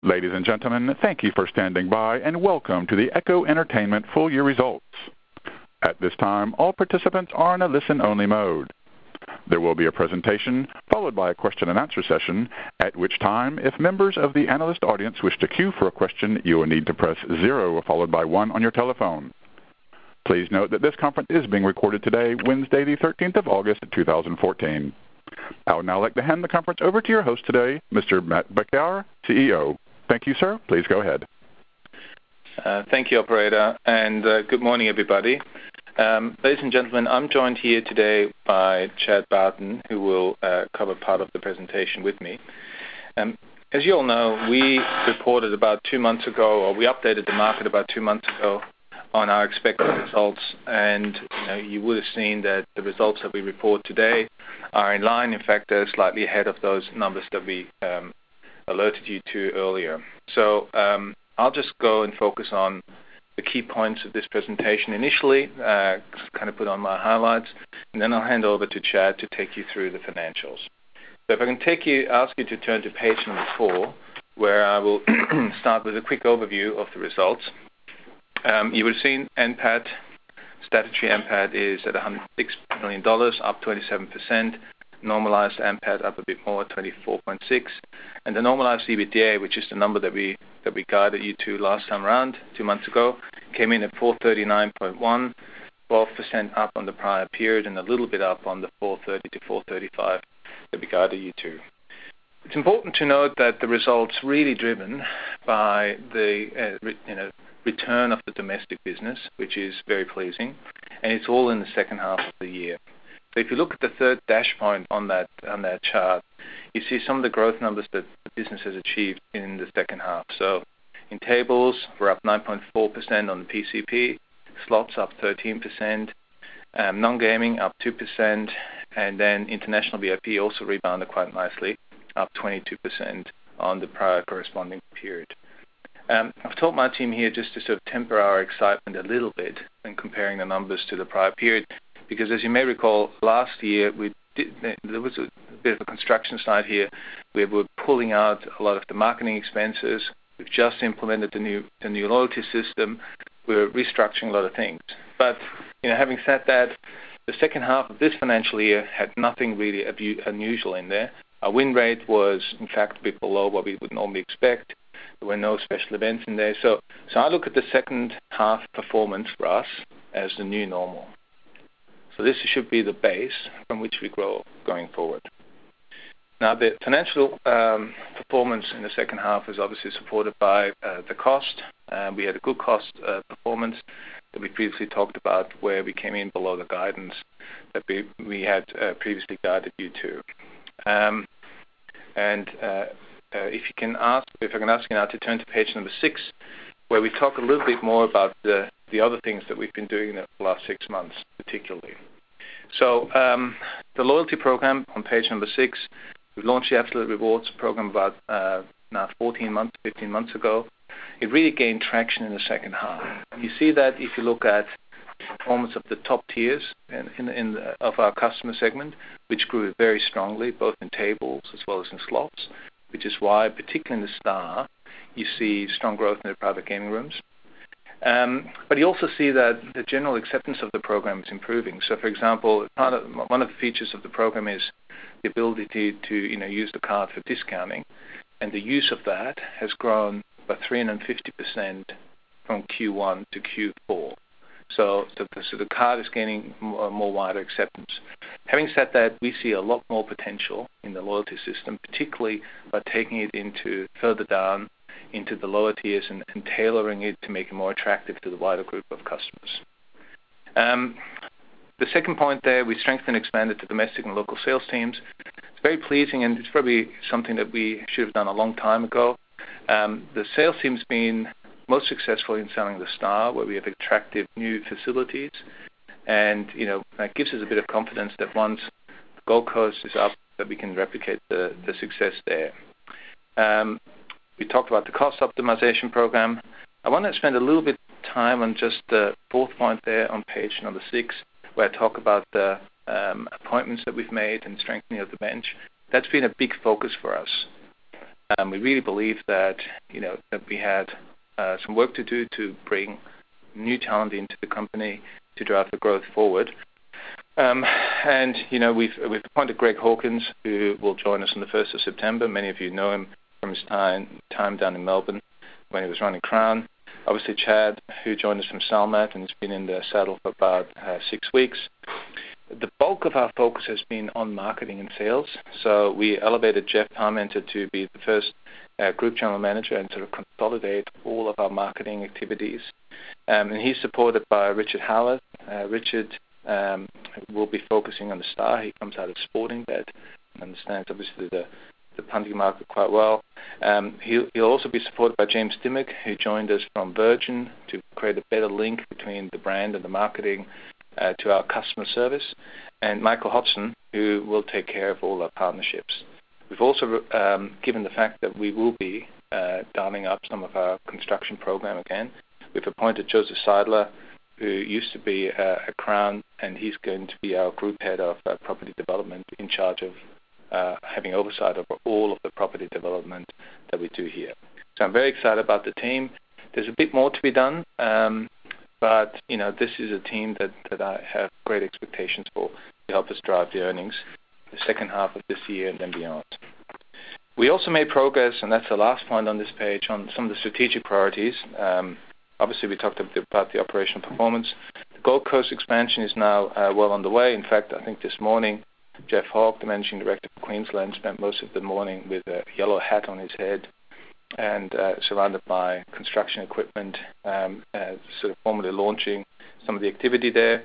Ladies and gentlemen, thank you for standing by, and welcome to the Echo Entertainment full year results. At this time, all participants are in a listen-only mode. There will be a presentation followed by a question-and-answer session, at which time, if members of the analyst audience wish to queue for a question, you will need to press 0 followed by 1 on your telephone. Please note that this conference is being recorded today, Wednesday, the 13th of August, 2014. I would now like to hand the conference over to your host today, Mr. Matt Beckauer, CEO. Thank you, sir. Please go ahead. Thank you, operator, and good morning, everybody. Ladies and gentlemen, I'm joined here today by Chad Barton, who will cover part of the presentation with me. As you all know, we reported about 2 months ago, or we updated the market about 2 months ago on our expected results, and you would have seen that the results that we report today are in line. In fact, they're slightly ahead of those numbers that we alerted you to earlier. So I'll just go and focus on the key points of this presentation initially, kind of put on my highlights, and then I'll hand over to Chad to take you through the financials. So if I can ask you to turn to page number 4, where I will start with a quick overview of the results. You would have seen NPAT, statutory NPAT is at $106 million, up 27%. Normalized NPAT up a bit more, 24.6, and the normalized EBITDA, which is the number that we guided you to last time around 2 months ago, came in at 439.1, 12% up on the prior period, and a little bit up on the 430 to 435 that we guided you to. It's important to note that the results really driven by the return of the domestic business, which is very pleasing, and it's all in the second half of the year. So if you look at the third dash point on that chart, you see some of the growth numbers that the business has achieved in the second half. So in tables, we're up 9.4% on the PCP, slots up 13%, non-gaming up 2%, and then international VIP also rebounded quite nicely, up 22% on the prior corresponding period. I've told my team here just to sort of temper our excitement a little bit when comparing the numbers to the prior period, because as you may recall, last year there was a bit of a construction site here. We were pulling out a lot of the marketing expenses. We've just implemented the new loyalty system. We're restructuring a lot of things. But having said that, the second half of this financial year had nothing really unusual in there. Our win rate was, in fact, a bit below what we would normally expect. There were no special events in there. So I look at the second half performance for us as the new normal. So this should be the base from which we grow going forward. Now, the financial performance in the second half is obviously supported by the cost. We had a good cost performance that we previously talked about, where we came in below the guidance that we had previously guided you to. If I can ask you now to turn to page number 6, where we talk a little bit more about the other things that we've been doing in the last 6 months, particularly. So the loyalty program on page number 6, we launched the Absolute Rewards program about now 15 months ago. It really gained traction in the second half. You see that if you look at the performance of the top tiers of our customer segment, which grew very strongly, both in tables as well as in slots, which is why, particularly in the Star, you see strong growth in the private gaming rooms. But you also see that the general acceptance of the program is improving. So, for example, one of the features of the program is the ability to use the card for discounting, and the use of that has grown by 350% from Q1 to Q4. So the card is gaining more wider acceptance. Having said that, we see a lot more potential in the loyalty system, particularly by taking it further down into the lower tiers and tailoring it to make it more attractive to the wider group of customers. The second point there, we strengthened and expanded the domestic and local sales teams. It's very pleasing, and it's probably something that we should have done a long time ago. The sales team's been most successful in selling the Star, where we have attractive new facilities, and that gives us a bit of confidence that once the Gold Coast is up, that we can replicate the success there. We talked about the cost optimization program. I want to spend a little bit of time on just the fourth point there on page number 6, where I talk about the appointments that we've made and strengthening of the bench. That's been a big focus for us. We really believe that that we had some work to do to bring new talent into the company to drive the growth forward. We've appointed Greg Hawkins, who will join us on the 1st of September. Many of you know him from his time down in Melbourne when he was running Crown. Obviously, Chad, who joined us from Salmat and has been in the saddle for about 6 weeks. The bulk of our focus has been on marketing and sales. So we elevated Jeff Parmenter to be the first group general manager and sort of consolidate all of our marketing activities. And he's supported by Richard Howard. Richard will be focusing on the Star. He comes out of Sporting Bet and understands obviously the punting market quite well. He'll also be supported by James Dimmock, who joined us from Virgin to create a better link between the brand and the marketing to our customer service, and Michael Hodgson, who will take care of all our partnerships. We've also, given the fact that we will be dialing up some of our construction program again, we've appointed Joseph Seidler, who used to be at Crown, and he's going to be our group head of property development, in charge of having oversight over all of the property development that we do here. So I'm very excited about the team. There's a bit more to be done, but this is a team that I have great expectations for to help us drive the earnings the second half of this year and then beyond. We also made progress, and that's the last point on this page, on some of the strategic priorities. Obviously, we talked a bit about the operational performance. The Gold Coast expansion is now well underway. In fact, I think this morning, Jeff Hawke, the managing director of Queensland, spent most of the morning with a yellow hat on his head and surrounded by construction equipment, sort of formally launching some of the activity there.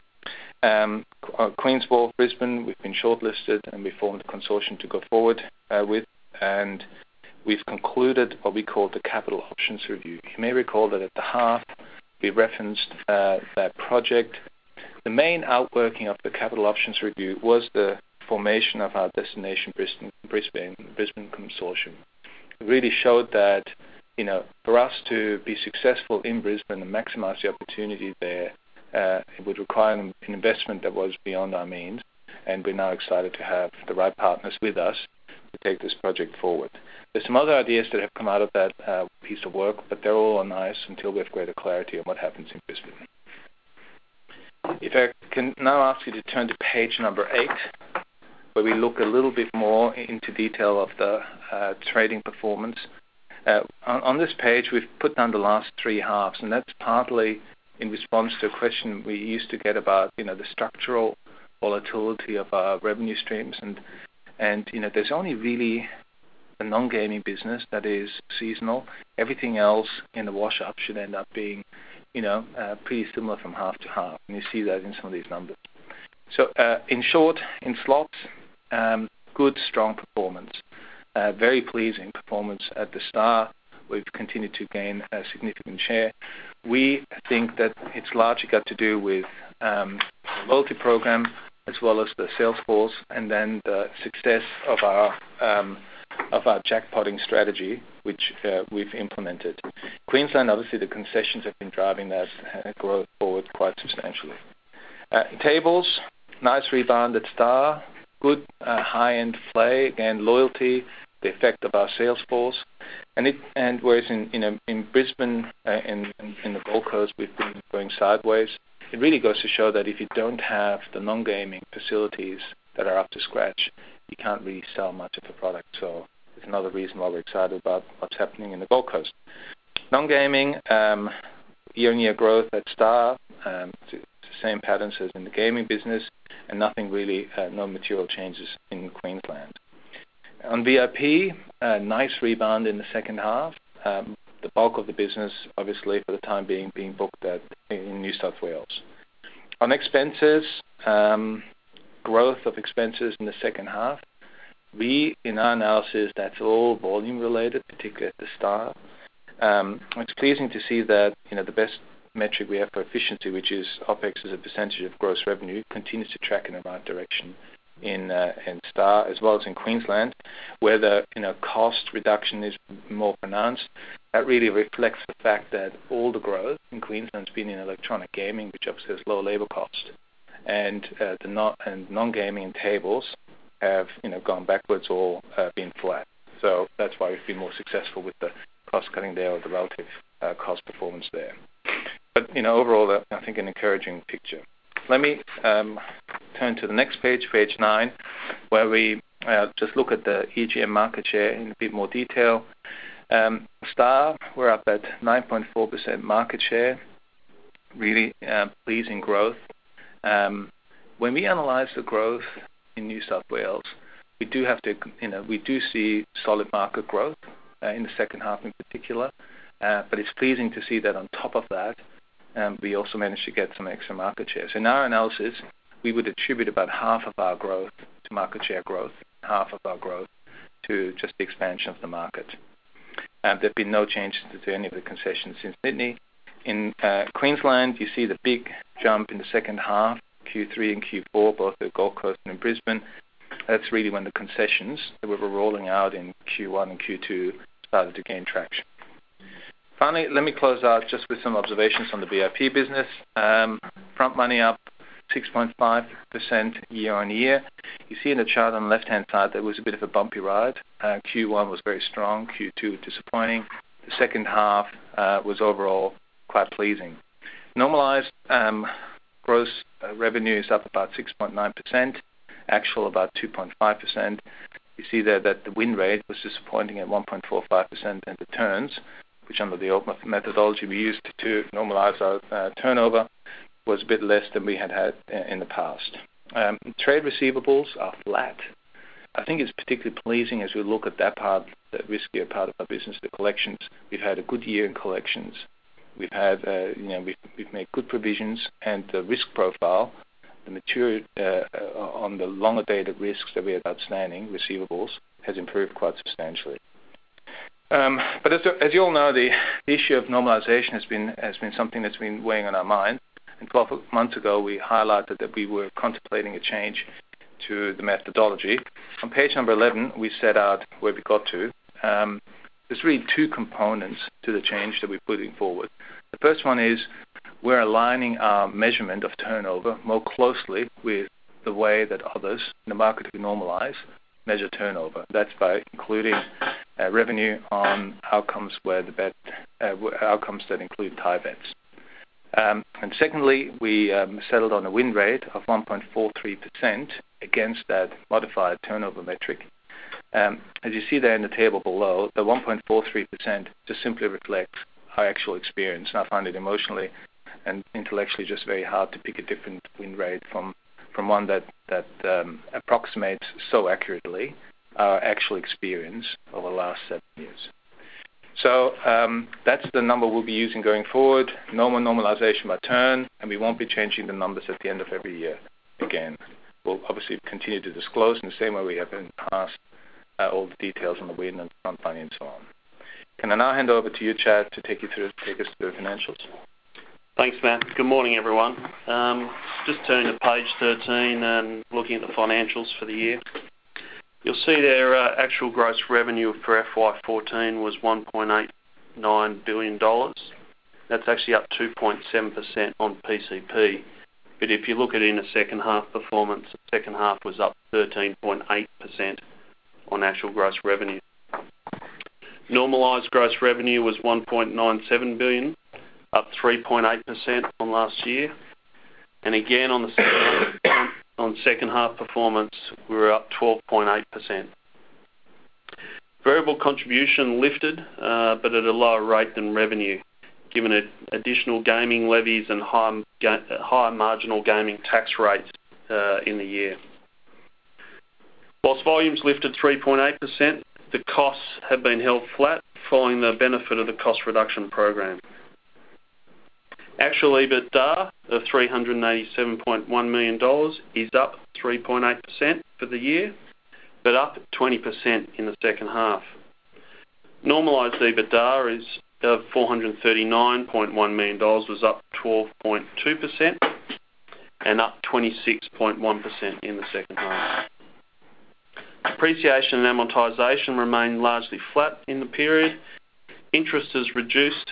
Queen's Wharf, Brisbane, we've been shortlisted and we formed a consortium to go forward with, and we've concluded what we call the capital options review. You may recall that at the half we referenced that project. The main outworking of the capital options review was the formation of our Destination Brisbane consortium. It really showed that for us to be successful in Brisbane and maximize the opportunity there, it would require an investment that was beyond our means, and we're now excited to have the right partners with us to take this project forward. There's some other ideas that have come out of that piece of work, but they're all on ice until we have greater clarity on what happens in Brisbane. If I can now ask you to turn to page number 8, where we look a little bit more into detail of the trading performance. On this page, we've put down the last 3 halves, and that's partly in response to a question we used to get about the structural volatility of our revenue streams, and there's only really the non-gaming business that is seasonal. Everything else in the wash-up should end up being pretty similar from half to half, and you see that in some of these numbers. So in short, in slots, good, strong performance. Very pleasing performance at the Star. We've continued to gain a significant share. We think that it's largely got to do with the loyalty program as well as the sales force, and then the success of our jackpotting strategy, which we've implemented. Queensland, obviously, the concessions have been driving that growth forward quite substantially. Tables, nice rebound at Star. Good high-end play, again, loyalty, the effect of our sales force, and whereas in Brisbane, in the Gold Coast, we've been going sideways. It really goes to show that if you don't have the non-gaming facilities that are up to scratch, you can't really sell much of the product. So it's another reason why we're excited about what's happening in the Gold Coast. Non-gaming, year-on-year growth at Star, it's the same patterns as in the gaming business, and nothing really, no material changes in Queensland. On VIP, nice rebound in the second half. The bulk of the business, obviously, for the time being booked in New South Wales. On expenses, growth of expenses in the second half. In our analysis, that's all volume related, particularly at the Star. It's pleasing to see that the best metric we have for efficiency, which is OPEX as a percentage of gross revenue, continues to track in the right direction in Star as well as in Queensland, where the cost reduction is more pronounced. That really reflects the fact that all the growth in Queensland has been in electronic gaming, which obviously has low labor cost, and non-gaming and tables have gone backwards or been flat. So that's why we've been more successful with the cost cutting there, or the relative cost performance there. But overall, I think an encouraging picture. Let me turn to the next page, page 9, where we just look at the EGM market share in a bit more detail. Star, we're up at 9.4% market share, really pleasing growth. When we analyze the growth in New South Wales, we do see solid market growth in the second half in particular, but it's pleasing to see that on top of that, we also managed to get some extra market shares. In our analysis, we would attribute about half of our growth to market share growth, half of our growth to just the expansion of the market. There have been no changes to any of the concessions since Sydney. In Queensland, you see the big jump in the second half, Q3 and Q4, both at Gold Coast and in Brisbane. That's really when the concessions that we were rolling out in Q1 and Q2 started to gain traction. Finally, let me close out just with some observations on the VIP business. Front money up 6.5% year on year. You see in the chart on the left-hand side there was a bit of a bumpy ride. Q1 was very strong, Q2 disappointing. The second half was overall quite pleasing. Normalized gross revenue is up about 6.9%, actual about 2.5%. You see there that the win rate was disappointing at 1.45%, and the turns, which under the old methodology we used to normalize our turnover, was a bit less than we had in the past. Trade receivables are flat. I think it's particularly pleasing as we look at that part, the riskier part of our business, the collections. We've had a good year in collections. We've had, we've made good provisions, and the risk profile, the maturity on the longer dated risks that we have outstanding receivables has improved quite substantially. But as you all know, the issue of normalization has been something that's been weighing on our mind. And 12 months ago, we highlighted that we were contemplating a change to the methodology. On page number 11, we set out where we got to. There's really two components to the change that we're putting forward. The first one is we're aligning our measurement of turnover more closely with the way that others in the market who normalize measure turnover. That's by including revenue on outcomes outcomes that include tie bets. And secondly, we settled on a win rate of 1.43% against that modified turnover metric. As you see there in the table below, the 1.43% just simply reflects our actual experience. And I find it emotionally and intellectually just very hard to pick a different win rate from one that approximates so accurately our actual experience over the last 7 years. So that's the number we'll be using going forward. No more normalization by turn, and we won't be changing the numbers at the end of every year again. We'll obviously continue to disclose in the same way we have in the past all the details on the win and front money and so on. Can I now hand over to you, Chad, to take us through the financials? Thanks, Matt. Good morning, everyone. Just turning to page 13 and looking at the financials for the year. You'll see there actual gross revenue for FY14 was $1.89 billion. That's actually up 2.7% on PCP. But if you look at it in a second half performance, the second half was up 13.8% on actual gross revenue. Normalised gross revenue was $1.97 billion, up 3.8% on last year. And again, on the second half performance, we were up 12.8%. Variable contribution lifted, but at a lower rate than revenue, given additional gaming levies and higher marginal gaming tax rates in the year. Whilst volumes lifted 3.8%, the costs have been held flat following the benefit of the cost reduction program. Actual EBITDA of $387.1 million is up 3.8% for the year, but up 20% in the second half. Normalised EBITDA is of $439.1 million, was up 12.2% and up 26.1% in the second half. Depreciation and amortisation remained largely flat in the period. Interest has reduced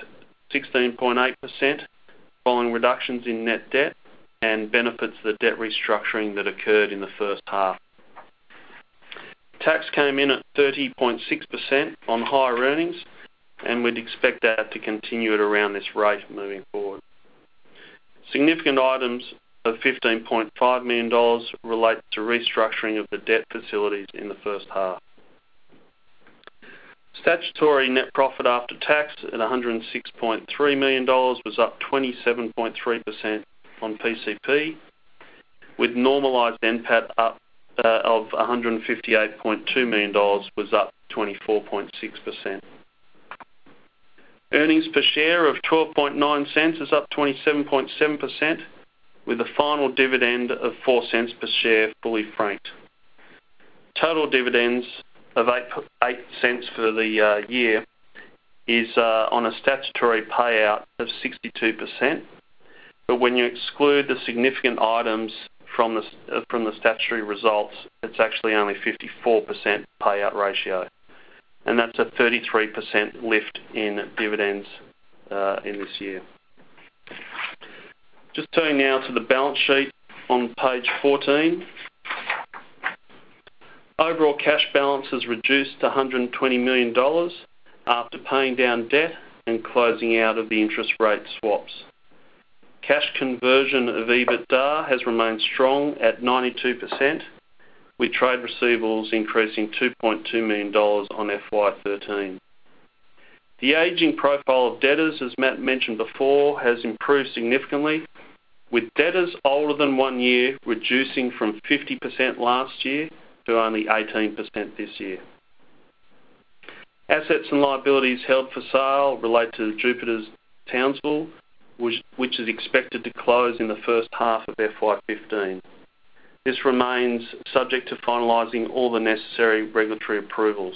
16.8%, following reductions in net debt and benefits of the debt restructuring that occurred in the first half. tax came in at 30.6% on higher earnings, and we'd expect that to continue at around this rate moving forward. Significant items of $15.5 million relate to restructuring of the debt facilities in the first half. Statutory net profit after tax at $106.3 million was up 27.3% on PCP, with normalised NPAT up of $158.2 million was up 24.6%. Earnings per share of 12.9 cents is up 27.7%, with a final dividend of 4 cents per share fully franked. Total dividends of 8 cents for the year is on a statutory payout of 62%, but when you exclude the significant items from the statutory results, it's actually only 54% payout ratio, and that's a 33% lift in dividends in this year. Just turning now to the balance sheet on page 14. Overall cash balance has reduced to $120 million after paying down debt and closing out of the interest rate swaps. Cash conversion of EBITDA has remained strong at 92%, with trade receivables increasing $2.2 million on FY13. The ageing profile of debtors, as Matt mentioned before, has improved significantly, with debtors older than 1 year reducing from 50% last year to only 18% this year. Assets and liabilities held for sale relate to Jupiter's Townsville, which is expected to close in the first half of FY15. This remains subject to finalising all the necessary regulatory approvals.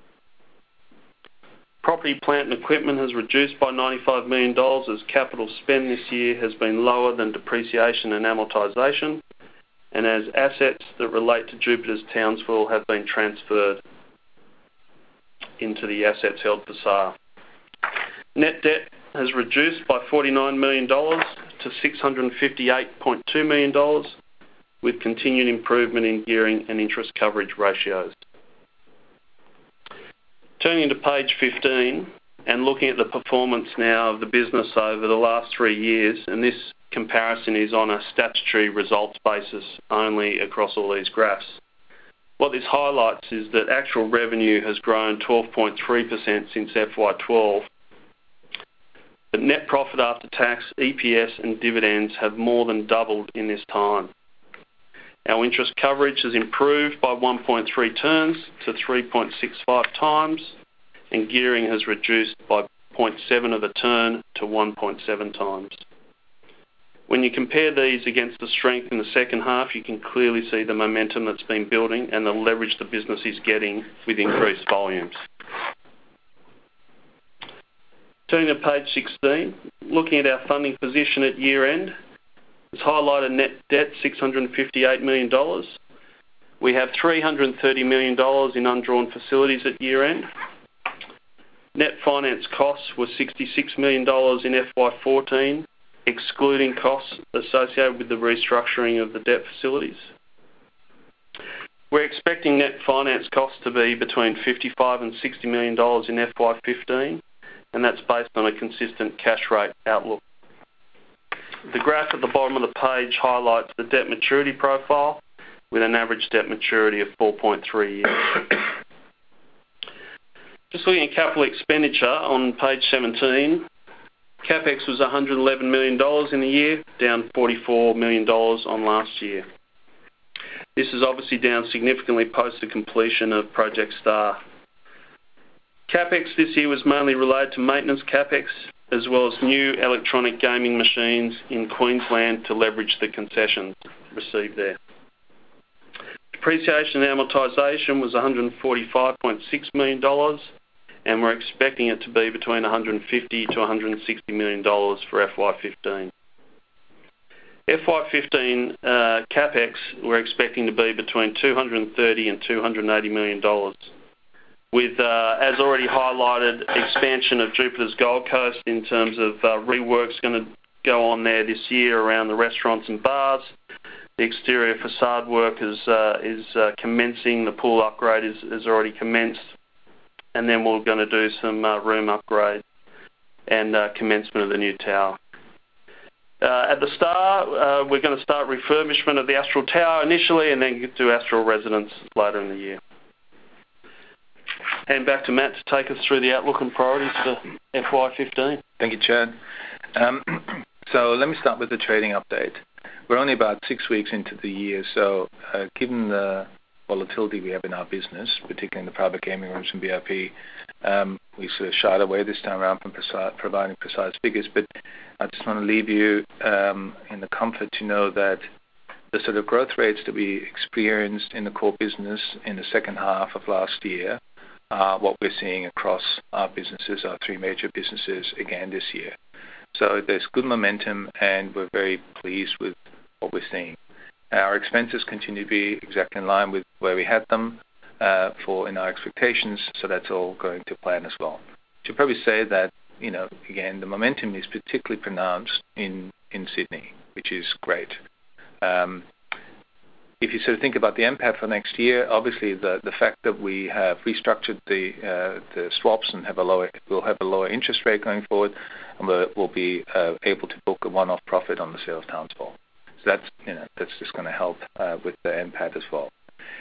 Property, plant and equipment has reduced by $95 million as capital spend this year has been lower than depreciation and amortisation, and as assets that relate to Jupiter's Townsville have been transferred into the assets held for sale. Net debt has reduced by $49 million to $658.2 million, with continued improvement in gearing and interest coverage ratios. Turning to page 15 and looking at the performance now of the business over the last 3 years, and this comparison is on a statutory results basis only across all these graphs. What this highlights is that actual revenue has grown 12.3% since FY12, but net profit after tax, EPS and dividends have more than doubled in this time. Our interest coverage has improved by 1.3 turns to 3.65 times, and gearing has reduced by 0.7 of a turn to 1.7 times. When you compare these against the strength in the second half, you can clearly see the momentum that's been building and the leverage the business is getting with increased volumes. Turning to page 16, looking at our funding position at year end, it's highlighted net debt $658 million. We have $330 million in undrawn facilities at year end. Net finance costs were $66 million in FY14, excluding costs associated with the restructuring of the debt facilities. We're expecting net finance costs to be between $55 and $60 million in FY15, and that's based on a consistent cash rate outlook. The graph at the bottom of the page highlights the debt maturity profile with an average debt maturity of 4.3 years. Just looking at capital expenditure on page 17, CapEx was $111 million in the year, down $44 million on last year. This is obviously down significantly post the completion of Project Star. CapEx this year was mainly related to maintenance CapEx, as well as new electronic gaming machines in Queensland to leverage the concessions received there. Depreciation and amortisation was $145.6 million, and we're expecting it to be between $150 to $160 million for FY15. FY15 CapEx we're expecting to be between $230 and $280 million. With, as already highlighted, expansion of Jupiter's Gold Coast in terms of rework's going to go on there this year around the restaurants and bars, The exterior facade work is commencing. The pool upgrade is already commenced. And then we're going to do some room upgrade and commencement of the new tower. At the Star, we're going to start refurbishment of the Astral Tower initially and then do Astral Residence later in the year. Hand back to Matt to take us through the outlook and priorities for FY15. Thank you, Chad. So let me start with the trading update. We're only about 6 weeks into the year, so given the volatility we have in our business, particularly in the private gaming rooms and VIP, we sort of shied away this time around from providing precise figures, but I just want to leave you in the comfort to know that the sort of growth rates that we experienced in the core business in the second half of last year are what we're seeing across our businesses, our three major businesses, again this year. So there's good momentum, and we're very pleased with what we're seeing. Our expenses continue to be exactly in line with where we had them in our expectations, so that's all going to plan as well. Should probably say that, again, the momentum is particularly pronounced in Sydney, which is great. If you sort of think about the NPAT for next year, obviously the fact that we have restructured the swaps and we'll have a lower interest rate going forward, and we'll be able to book a one-off profit on the sale of Townsville. So that's just going to help with the NPAT as well.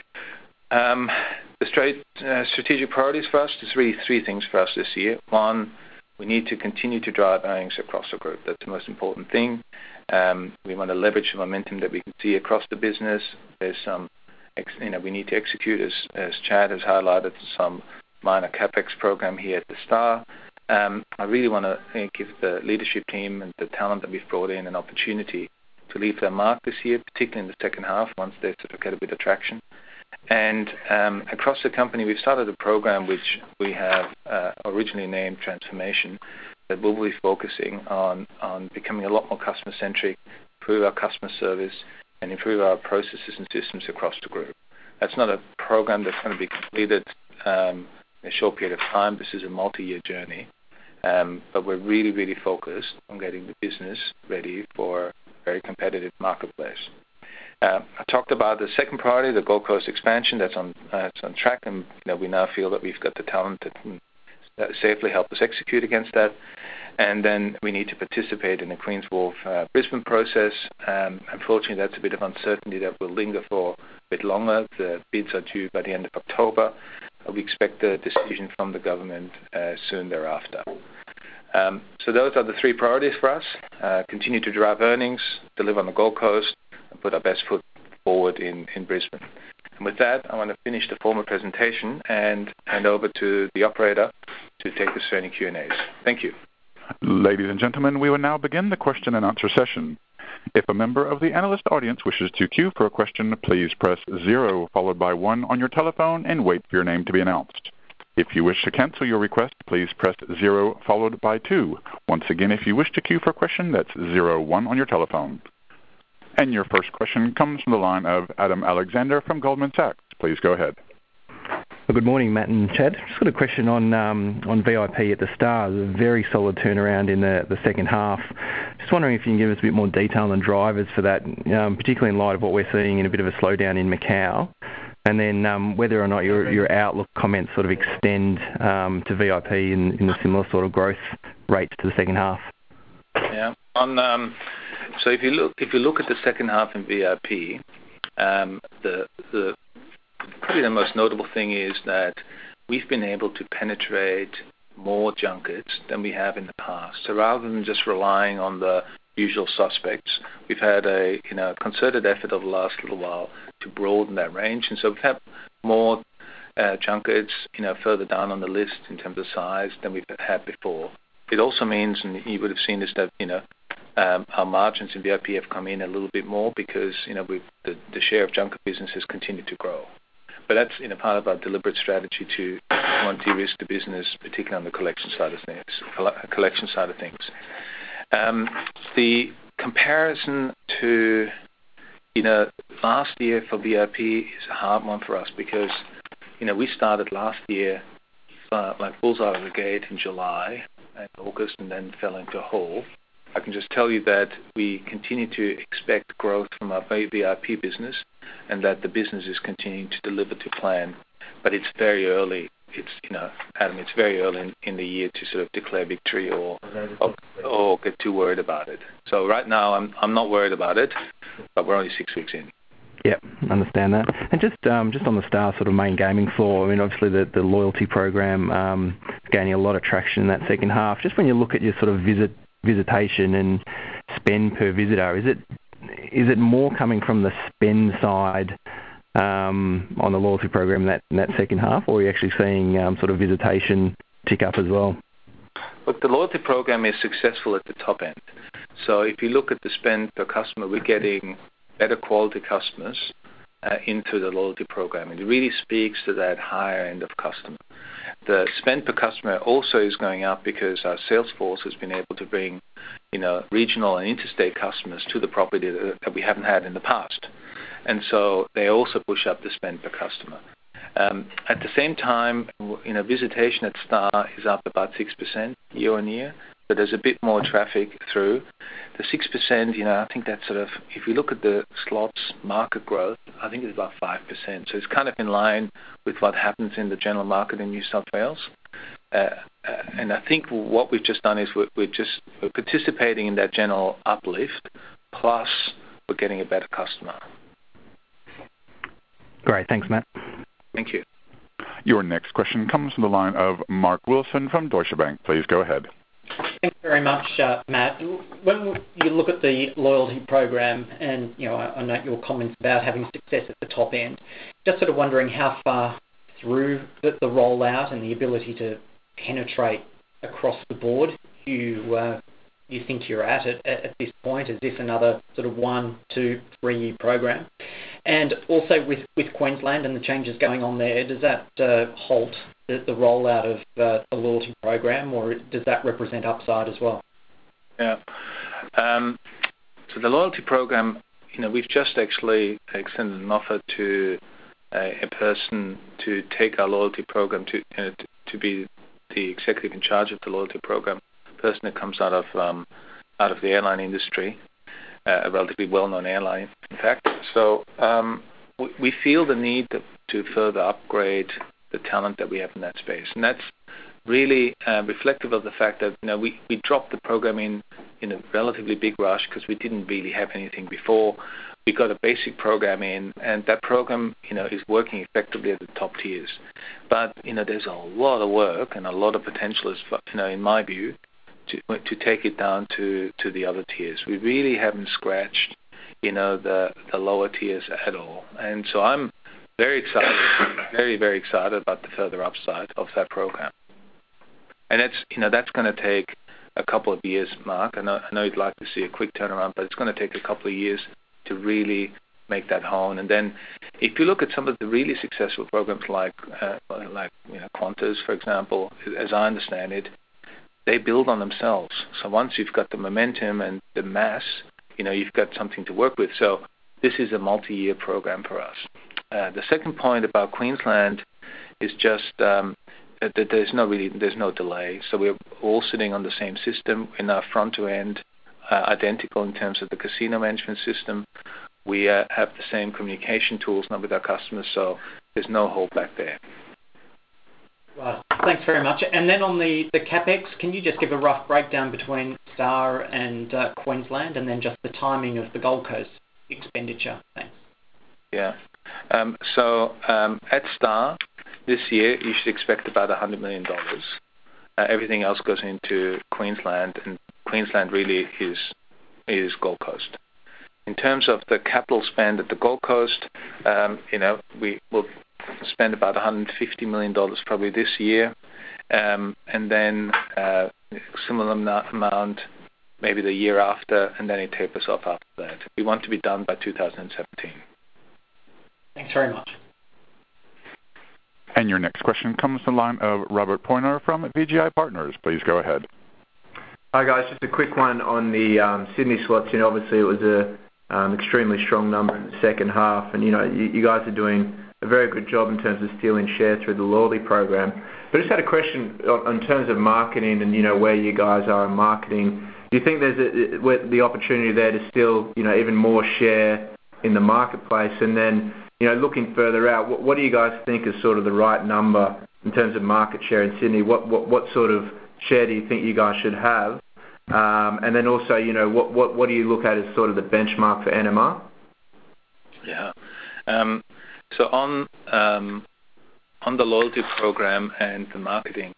The strategic priorities for us, there's really three things for us this year. One, we need to continue to drive earnings across the group. That's the most important thing. We want to leverage the momentum that we can see across the business. There's we need to execute, as Chad has highlighted, some minor capex program here at the Star. I really want to give the leadership team and the talent that we've brought in an opportunity to leave their mark this year, particularly in the second half, once they sort of get a bit of traction. And across the company, we've started a program which we have originally named Transformation, that will be focusing on becoming a lot more customer-centric, improve our customer service, and improve our processes and systems across the group. That's not a program that's going to be completed in a short period of time. This is a multi-year journey. But we're really, really focused on getting the business ready for a very competitive marketplace. I talked about the second priority, the Gold Coast expansion. That's on track, and we now feel that we've got the talent that can safely help us execute against that. And then we need to participate in the Queen's Wharf Brisbane process. Unfortunately, that's a bit of uncertainty that will linger for a bit longer. The bids are due by the end of October. We expect a decision from the government soon thereafter. So those are the three priorities for us. Continue to drive earnings, deliver on the Gold Coast, and put our best foot forward in Brisbane. And with that, I want to finish the formal presentation and hand over to the operator to take us through any Q&As. Thank you. Ladies and gentlemen, we will now begin the question and answer session. If a member of the analyst audience wishes to queue for a question, please press 0 followed by 1 on your telephone and wait for your name to be announced. If you wish to cancel your request, please press 0 followed by 2. Once again, if you wish to queue for a question, that's 1 on your telephone. And your first question comes from the line of Adam Alexander from Goldman Sachs. Please go ahead. Well, good morning, Matt and Chad. Just got a question on VIP at the Star. A very solid turnaround in the second half. Just wondering if you can give us a bit more detail on the drivers for that, particularly in light of what we're seeing in a bit of a slowdown in Macau, and then whether or not your outlook comments sort of extend to VIP in the similar sort of growth rates to the second half. Yeah. So if you look at the second half in VIP, probably the most notable thing is that we've been able to penetrate more junkets than we have in the past. So rather than just relying on the usual suspects, we've had a concerted effort over the last little while to broaden that range, and so we've had more junkets further down on the list in terms of size than we've had before. It also means, and you would have seen this, that our margins in VIP have come in a little bit more because the share of junket business has continued to grow. But that's part of our deliberate strategy to want to de-risk the business, particularly on the collection side of things. The comparison to last year for VIP is a hard one for us because we started last year like bulls out of the gate in July and August, and then fell into a hole. I can just tell you that we continue to expect growth from our VIP business and that the business is continuing to deliver to plan. But it's very early. Adam, it's very early in the year to sort of declare victory or get too worried about it. So right now, I'm not worried about it, but we're only 6 weeks in. Yep, understand that. And just on the Star sort of main gaming floor, I mean, obviously the loyalty program gaining a lot of traction in that second half. Just when you look at your sort of visitation and spend per visitor, is it more coming from the spend side on the loyalty program in that second half, or are you actually seeing sort of visitation tick up as well? Look, the loyalty program is successful at the top end. So if you look at the spend per customer, we're getting better quality customers into the loyalty program. It really speaks to that higher end of customer. The spend per customer also is going up because our sales force has been able to bring, regional and interstate customers to the property that we haven't had in the past. And so they also push up the spend per customer. At the same time, visitation at Star is up about 6% year on year. So there's a bit more traffic through. The 6%, I think that's sort of, if you look at the slots market growth, I think it's about 5%. So it's kind of in line with what happens in the general market in New South Wales. And I think what we've just done is we're participating in that general uplift, plus we're getting a better customer. Great. Thanks, Matt. Thank you. Your next question comes from the line of Mark Wilson from Deutsche Bank. Please go ahead. Thanks very much, Matt. When you look at the loyalty program, and I note your comments about having success at the top end, just sort of wondering how far through the rollout and the ability to penetrate across the board you think you're at this point? Is this another sort of 1, 2, 3 year program? And also with Queensland and the changes going on there, does that halt the rollout of the loyalty program, or does that represent upside as well? Yeah. So the loyalty program, we've just actually extended an offer to a person to take our loyalty program to be the executive in charge of the loyalty program, a person that comes out of the airline industry, a relatively well-known airline, in fact. So we feel the need to further upgrade the talent that we have in that space. And that's really reflective of the fact that we dropped the program in a relatively big rush because we didn't really have anything before. We got a basic program in, and that program is working effectively at the top tiers. But there's a lot of work and a lot of potential, in my view, to take it down to the other tiers. We really haven't scratched the lower tiers at all. And so I'm very excited, very, very excited about the further upside of that program. And that's going to take a couple of years, Mark. I know you'd like to see a quick turnaround, but it's going to take a couple of years to really make that hone. And then if you look at some of the really successful programs like Qantas, for example, as I understand it, they build on themselves. So once you've got the momentum and the mass, you've got something to work with. So this is a multi-year program for us. The second point about Queensland is just that there's no delay. So we're all sitting on the same system in our front to end, identical in terms of the casino management system. We have the same communication tools now with our customers, so there's no holdback there. Right. Thanks very much. And then on the CapEx, can you just give a rough breakdown between Star and Queensland, and then just the timing of the Gold Coast expenditure? Thanks. Yeah. So at Star, this year, you should expect about $100 million. Everything else goes into Queensland, and Queensland really is Gold Coast. In terms of the capital spend at the Gold Coast, we will spend about $150 million probably this year, and then similar amount maybe the year after, and then it tapers off after that. We want to be done by 2017. Thanks very much. And your next question comes from the line of Robert Poyner from VGI Partners. Please go ahead. Hi guys, just a quick one on the Sydney slots. Obviously it was a extremely strong number in the second half, and you guys are doing a very good job in terms of stealing share through the loyalty program. But I just had a question in terms of marketing and where you guys are in marketing. Do you think there's the opportunity there to still, even more share in the marketplace? And then, looking further out, what do you guys think is sort of the right number in terms of market share in Sydney? What sort of share do you think you guys should have? And then also, what do you look at as sort of the benchmark for NMR? Yeah. So on the loyalty program and the marketing,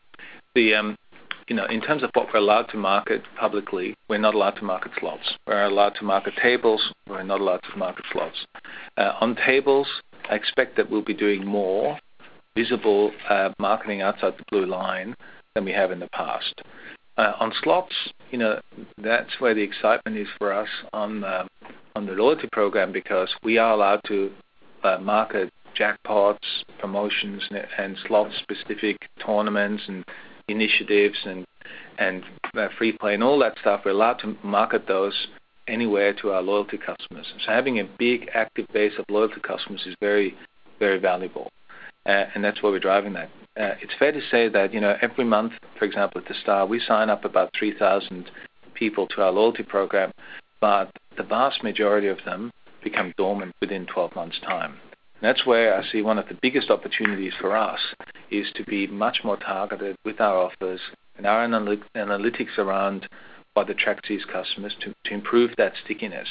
in terms of what we're allowed to market publicly, we're not allowed to market slots. We're allowed to market tables. We're not allowed to market slots. On tables, I expect that we'll be doing more visible marketing outside the blue line than we have in the past. On slots, that's where the excitement is for us on the loyalty program, because we are allowed to market jackpots, promotions, and slot-specific tournaments and initiatives and free play and all that stuff. We're allowed to market those anywhere to our loyalty customers. So having a big active base of loyalty customers is very, very valuable, and that's why we're driving that. It's fair to say that every month, for example, at the Star, we sign up about 3,000 people to our loyalty program, but the vast majority of them become dormant within 12 months' time. And that's where I see one of the biggest opportunities for us is to be much more targeted with our offers and our analytics around what attracts these customers to improve that stickiness.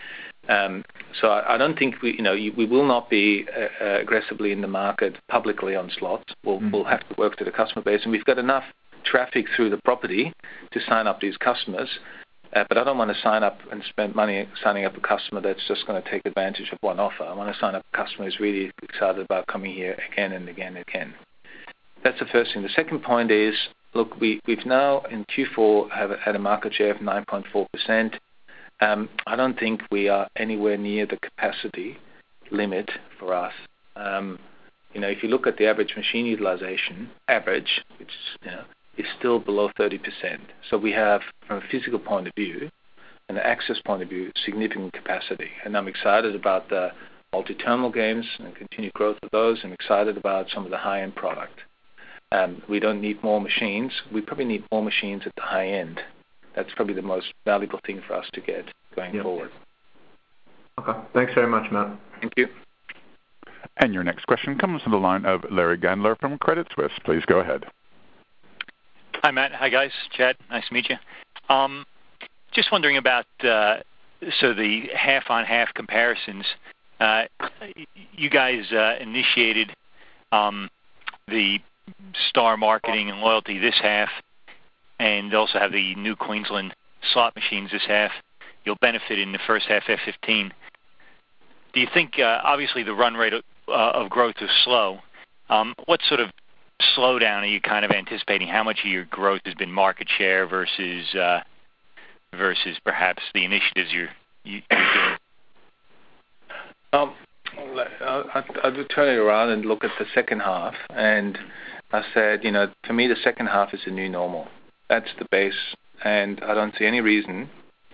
So I don't think we will not be aggressively in the market publicly on slots. We'll have to work to the customer base, and we've got enough traffic through the property to sign up these customers. But I don't want to sign up and spend money signing up a customer that's just going to take advantage of one offer. I want to sign up a customer who's really excited about coming here again and again and again. That's the first thing. The second point is, look, we've now in Q4 have had a market share of 9.4%. I don't think we are anywhere near the capacity limit for us. If you look at the average machine utilization, which is still below 30%. So we have, from a physical point of view and an access point of view, significant capacity. And I'm excited about the multi-terminal games and continued growth of those. I'm excited about some of the high-end product. We don't need more machines. We probably need more machines at the high end. That's probably the most valuable thing for us to get going forward. Okay. Thanks very much, Matt. Thank you. And your next question comes from the line of Larry Gandler from Credit Suisse. Please go ahead. Hi, Matt. Hi, guys. Chad, nice to meet you. Just wondering about the half-on-half comparisons. You guys initiated the Star marketing and loyalty this half, and also have the new Queensland slot machines this half. You'll benefit in the first half F15. Do you think, obviously the run rate of growth is slow, what sort of slowdown are you kind of anticipating? How much of your growth has been market share versus perhaps the initiatives you're doing? I would turn it around and look at the second half, and I said, for me, the second half is the new normal. That's the base, and I don't see any reason,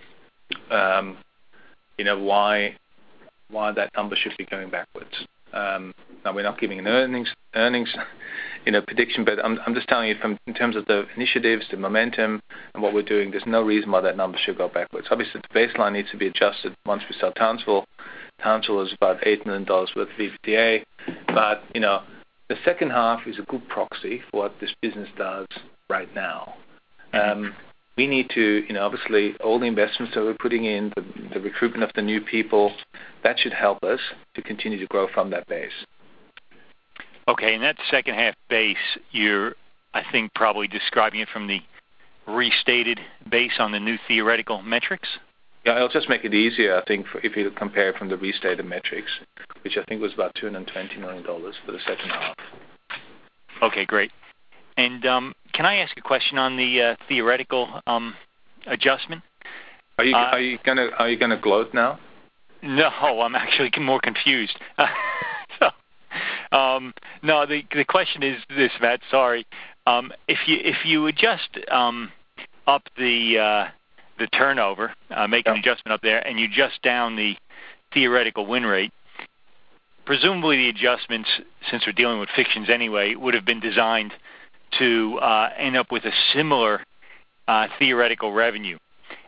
why that number should be going backwards. Now, we're not giving an earnings prediction, but I'm just telling you in terms of the initiatives, the momentum, and what we're doing, there's no reason why that number should go backwards. Obviously, the baseline needs to be adjusted once we sell Townsville. Townsville is about $8 million worth of EBITDA, but the second half is a good proxy for what this business does right now. We need to, obviously, all the investments that we're putting in, the recruitment of the new people, that should help us to continue to grow from that base. Okay, and that second half base, you're, I think, probably describing it from the restated base on the new theoretical metrics? Yeah, it'll just make it easier, I think, if you compare it from the restated metrics, which I think was about $220 million for the second half. Okay, great. And can I ask a question on the theoretical adjustment? Are you gonna gloat now? No, I'm actually more confused. No, the question is this, Matt. Sorry, if you adjust up the turnover, make an adjustment up there, and you adjust down the theoretical win rate, presumably the adjustments, since we're dealing with fictions anyway, would have been designed to end up with a similar theoretical revenue.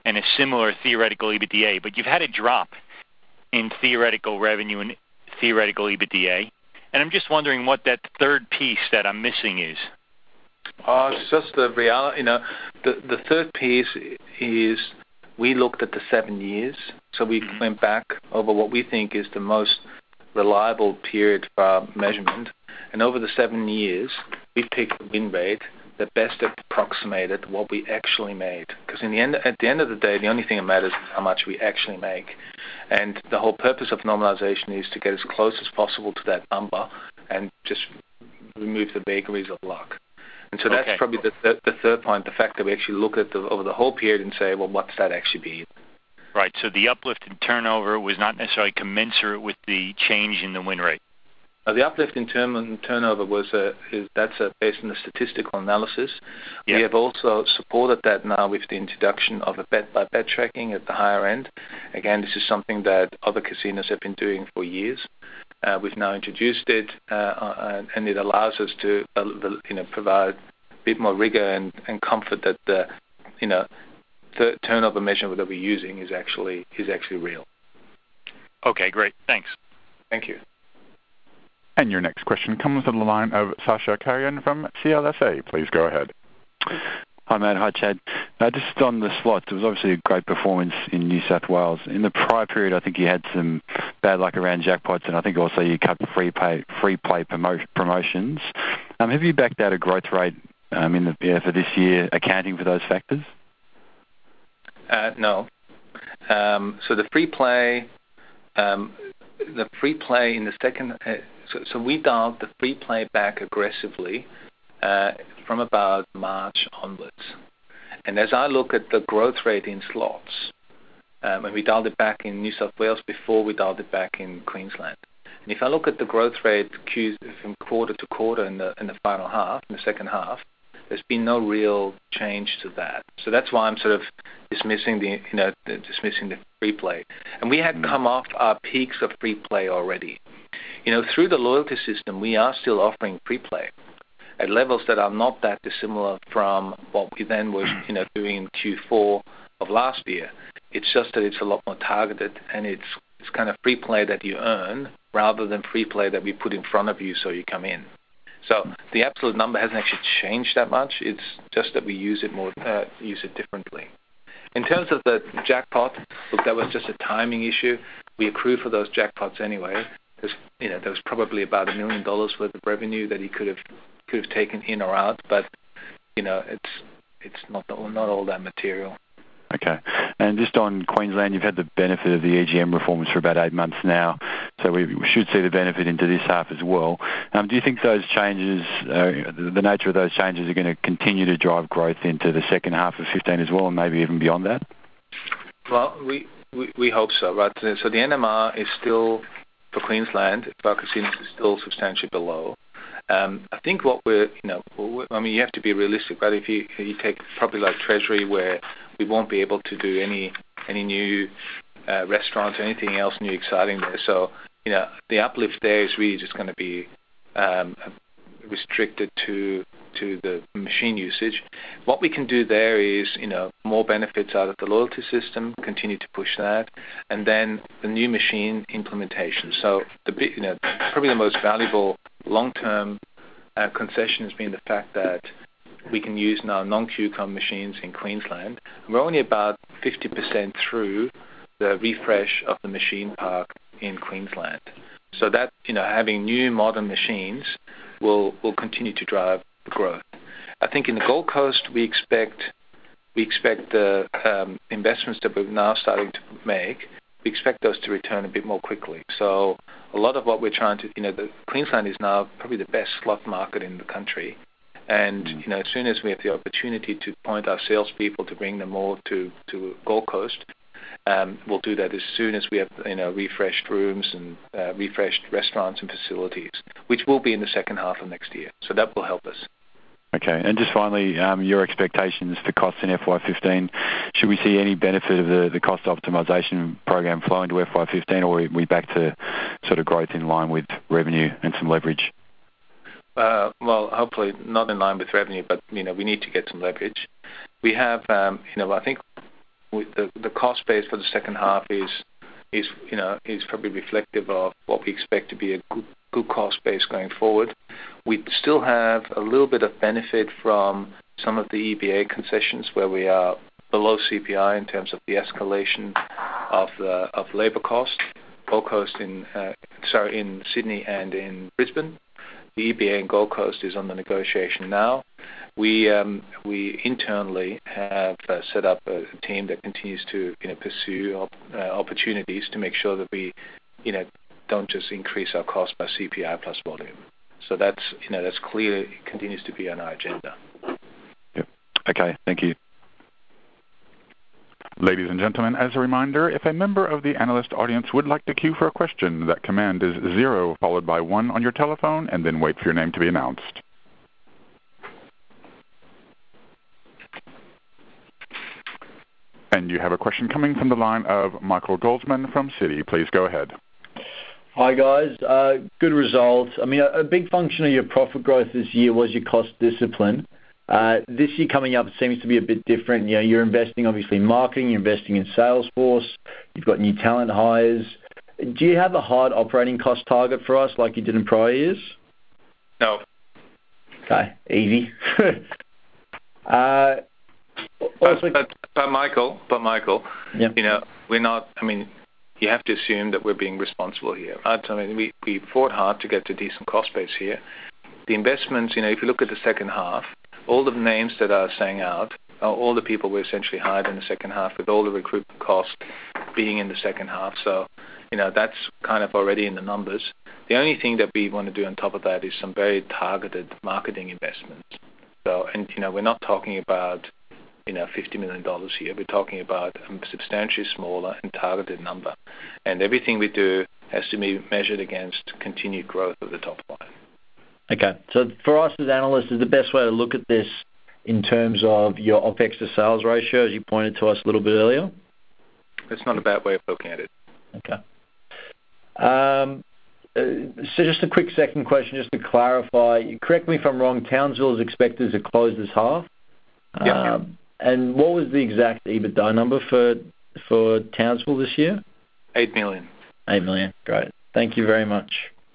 and a similar theoretical EBITDA, but you've had a drop in theoretical revenue and theoretical EBITDA. And I'm just wondering what that third piece that I'm missing is. It's just the reality. The third piece is we looked at the 7 years. So we went back over what we think is the most reliable period for our measurement. And over the 7 years, we picked the win rate that best approximated what we actually made. Because at the end of the day, the only thing that matters is how much we actually make. And the whole purpose of normalization is to get as close as possible to that number and just remove the vagaries of luck. And so that's probably the third point, the fact that we actually look at over the whole period and say, well, what's that actually be? Right, so the uplift in turnover was not necessarily commensurate with the change in the win rate. The uplift in turnover that's based on the statistical analysis. Yeah. We have also supported that now with the introduction of a bet-by-bet tracking at the higher end. Again, this is something that other casinos have been doing for years. We've now introduced it, and it allows us to provide a bit more rigor and comfort that the turnover measure that we're using is actually real. Okay, great. Thanks. Thank you. And your next question comes to the line of Sasha Karyan from CLSA. Please go ahead. Hi, Matt. Hi, Chad. Just on the slots, it was obviously a great performance in New South Wales. In the prior period, I think you had some bad luck around jackpots, and I think also you cut free play promotions. Have you backed out a growth rate for this year, accounting for those factors? No. So the free play in the second. So we dialed the free play back aggressively from about March onwards. And as I look at the growth rate in slots, and we dialed it back in New South Wales before we dialed it back in Queensland. And if I look at the growth rate from quarter to quarter in the final half, in the second half, there's been no real change to that. So that's why I'm sort of dismissing the free play. And we had come off our peaks of free play already. Through the loyalty system, we are still offering free play at levels that are not that dissimilar from what we then were doing in Q4 of last year. It's just that it's a lot more targeted, and it's kind of free play that you earn rather than free play that we put in front of you so you come in. So the absolute number hasn't actually changed that much. It's just that we use it differently. In terms of the jackpot, look, that was just a timing issue. We accrue for those jackpots anyway. There was probably about $1 million worth of revenue that he could have taken in or out, but it's not all that material. Okay. And just on Queensland, you've had the benefit of the EGM reforms for about 8 months now, so we should see the benefit into this half as well. Do you think those changes, the nature of those changes, are going to continue to drive growth into the second half of 15 as well, and maybe even beyond that? Well, we hope so, right? So the NMR is still, for Queensland, for our casinos, is still substantially below. I think what you have to be realistic, right? If you take probably like Treasury, where we won't be able to do any new restaurants or anything else new exciting there. So, the uplift there is really just going to be restricted to the machine usage. What we can do there is, more benefits out of the loyalty system, continue to push that, and then the new machine implementation. So probably the most valuable long-term concession has been the fact that we can use now non-QCOM machines in Queensland. We're only about 50% through the refresh of the machine park in Queensland. So that, having new modern machines will continue to drive the growth. I think in the Gold Coast, we expect the investments that we're now starting to make, we expect those to return a bit more quickly. So a lot of what we're trying to, the Queensland is now probably the best slot market in the country. And, as soon as we have the opportunity to point our salespeople to bring them more to Gold Coast, we'll do that as soon as we have, refreshed rooms and refreshed restaurants and facilities, which will be in the second half of next year. So that will help us. Okay. And just finally, your expectations for costs in FY15. Should we see any benefit of the cost optimization program flow into FY15, or are we back to sort of growth in line with revenue and some leverage? Well, hopefully not in line with revenue, but we need to get some leverage. We have, I think the cost base for the second half is probably reflective of what we expect to be a good cost base going forward. We still have a little bit of benefit from some of the EBA concessions where we are below CPI in terms of the escalation of labor cost, Gold Coast in Sydney and in Brisbane. The EBA in Gold Coast is on the negotiation now. We internally have set up a team that continues to pursue opportunities to make sure that we don't just increase our cost by CPI plus volume. So that's clearly continues to be on our agenda. Yep. Okay. Thank you. Ladies and gentlemen, as a reminder, if a member of the analyst audience would like to queue for a question, that command is 0 followed by 1 on your telephone, and then wait for your name to be announced. And you have a question coming from the line of Michael Goldsman from Citi. Please go ahead. Hi, guys. Good results. I mean, a big function of your profit growth this year was your cost discipline. This year coming up seems to be a bit different. You're investing, obviously, in marketing, you're investing in Salesforce, you've got new talent hires. Do you have a hard operating cost target for us like you did in prior years? No. Okay, easy. But Michael, yeah. We're not. I mean, you have to assume that we're being responsible here, right? I mean, we fought hard to get to decent cost base here. The investments, if you look at the second half, all the names that are saying out are all the people we essentially hired in the second half, with all the recruitment costs being in the second half. So, that's kind of already in the numbers. The only thing that we want to do on top of that is some very targeted marketing investments. So, and we're not talking about $50 million here. We're talking about a substantially smaller and targeted number. And everything we do has to be measured against continued growth of the top line. Okay. So for us as analysts, is the best way to look at this in terms of your OPEX to sales ratio, as you pointed to us a little bit earlier? It's not a bad way of looking at it. Okay. So just a quick second question, just to clarify. Correct me if I'm wrong, Townsville is expected to close this half. Yeah. And what was the exact EBITDA number for Townsville this year? 8 million. 8 million. Great. Thank you very much.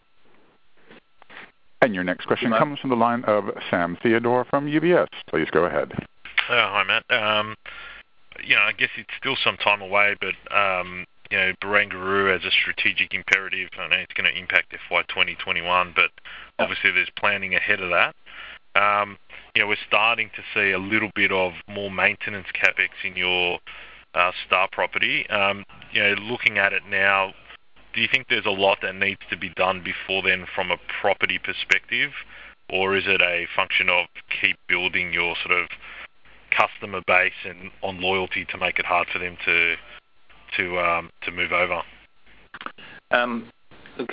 And your next question comes from the line of Sam Theodore from UBS. Please go ahead. Hi, Matt. I guess it's still some time away, but Barangaroo as a strategic imperative, I know it's going to impact FY 2021, but obviously there's planning ahead of that. We're starting to see a little bit of more maintenance capex in your Star property. Looking at it now, do you think there's a lot that needs to be done before then from a property perspective, or is it a function of keep building your sort of customer base and on loyalty to make it hard for them to move over? Look,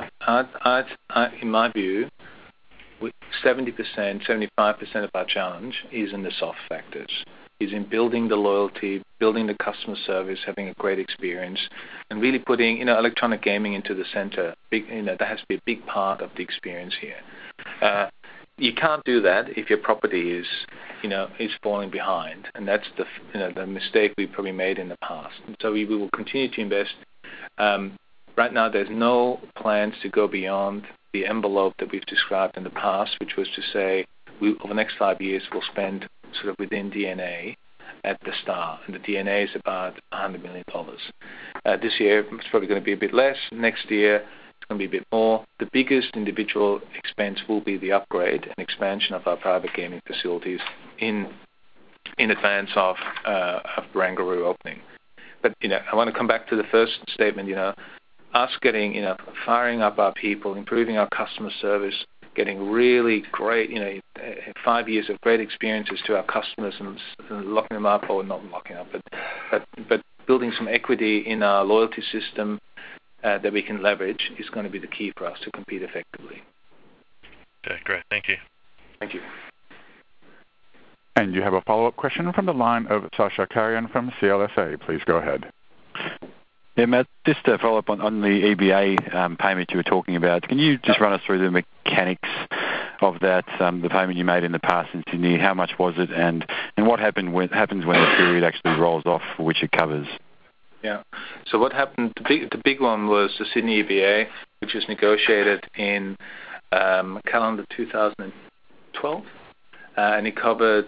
in my view, 70%, 75% of our challenge is in the soft factors, is in building the loyalty, building the customer service, having a great experience, and really putting electronic gaming into the center. That has to be a big part of the experience here. You can't do that if your property is falling behind, and that's the mistake we probably made in the past. And so we will continue to invest. Right now, there's no plans to go beyond the envelope that we've described in the past, which was to say over the next 5 years we'll spend sort of within DNA at the Star, and the DNA is about $100 million. This year it's probably going to be a bit less. Next year it's going to be a bit more. The biggest individual expense will be the upgrade and expansion of our private gaming facilities in advance of Barangaroo opening. But I want to come back to the first statement. Us getting, firing up our people, improving our customer service, getting really great, 5 years of great experiences to our customers and locking them up, or not locking up, but building some equity in our loyalty system that we can leverage is going to be the key for us to compete effectively. Okay, great. Thank you. Thank you. And you have a follow-up question from the line of Sasha Karyan from CLSA. Please go ahead. Yeah, Matt, just to follow up on the EBA payment you were talking about, can you just run us through the mechanics of that, the payment you made in the past in Sydney? How much was it, and what happens when the period actually rolls off for which it covers? Yeah. So what happened, the big one was the Sydney EBA, which was negotiated in calendar 2012. And it covered,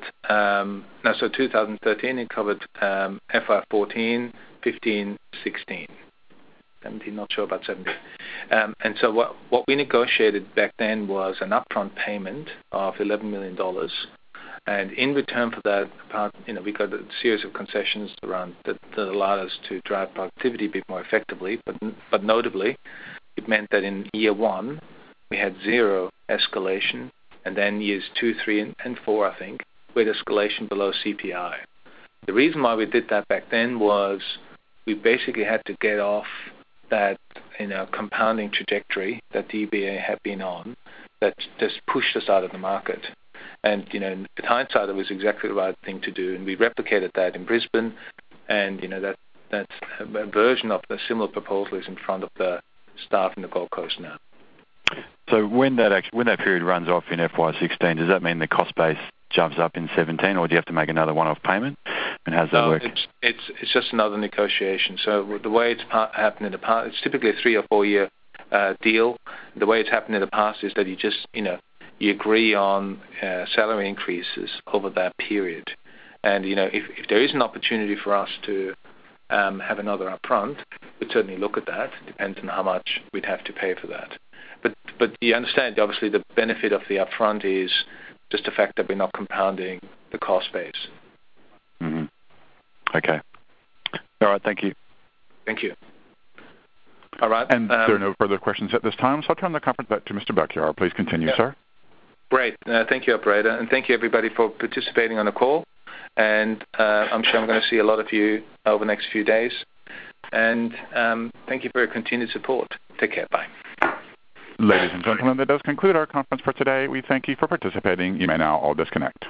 2013, it covered FY 14, 15, 16. 17, not sure about 17. And so what we negotiated back then was an upfront payment of $11 million. And in return for that, we got a series of concessions around that allowed us to drive productivity a bit more effectively. But notably, it meant that in year 1, we had 0 escalation. And then years 2, 3, and 4, I think, we had escalation below CPI. The reason why we did that back then was we basically had to get off that compounding trajectory that the EBA had been on that just pushed us out of the market. And, in hindsight, it was exactly the right thing to do. And we replicated that in Brisbane. And, that's a version of the similar proposal is in front of the staff in the Gold Coast now. So when that period runs off in FY16, does that mean the cost base jumps up in 17, or do you have to make another one-off payment? And how does that work? It's just another negotiation. So the way it's happened in the past, it's typically a 3 or 4 year deal. The way it's happened in the past is that you just you agree on salary increases over that period. And if there is an opportunity for us to have another upfront, we'd certainly look at that. It depends on how much we'd have to pay for that. But you understand, obviously, the benefit of the upfront is just the fact that we're not compounding the cost base. Mm-hmm. Okay. All right, thank you. Thank you. All right. And there are no further questions at this time, so I'll turn the conference back to Mr. Backyard. Please continue, sir. Great. Thank you, operator, and thank you, everybody, for participating on the call. And I'm sure I'm going to see a lot of you over the next few days. And thank you for your continued support. Take care. Bye. Ladies and gentlemen, that does conclude our conference for today. We thank you for participating. You may now all disconnect.